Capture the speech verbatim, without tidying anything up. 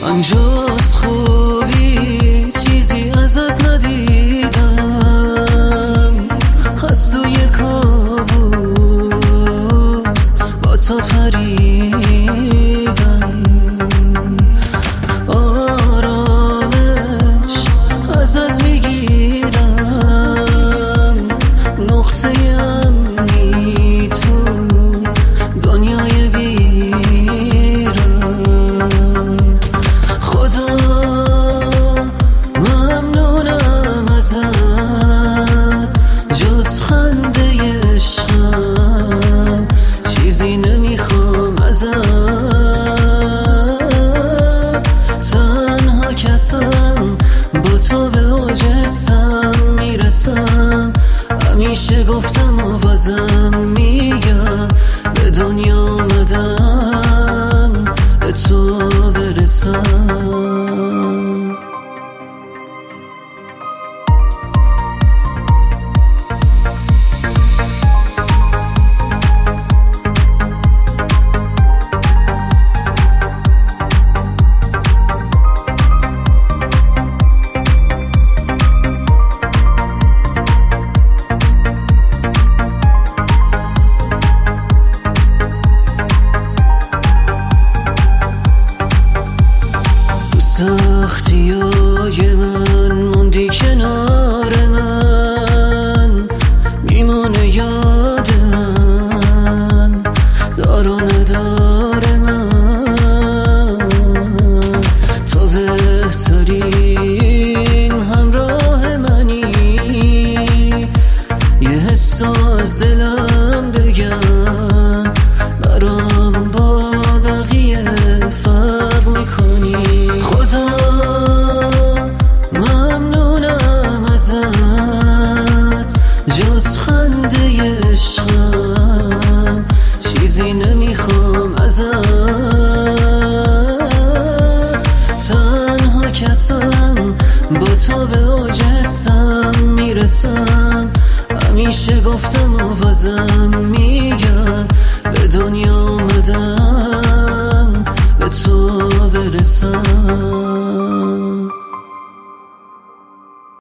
من جز خوبی چیزی ازت ندیدم، از توی کابوس با تو خریدم. آرامش ازت میگیرم، نقطه امنی تو دنیای بیرم. خدا ممنونم ازت، جز خنده عشقم چیزی نمیخوام ازت. تنها کسم با تو به اوج حسم میرسم، همیشه گفتم و بازم میگم به دنیا آمدم به تو برسم. سختیای من موندی کنار من، میمونه یاد من دار و ندار من. تو بهترین همراه منی، یه حس از دلم بگم برام با بقیه فرق میکنی. خدا ممنونم ازت، جز خنده عشقم چیزی نمیخوام ازت. تنها کسم با تو به اوج حسم میرسم، همیشه گفتم و بازم میگم به دنیا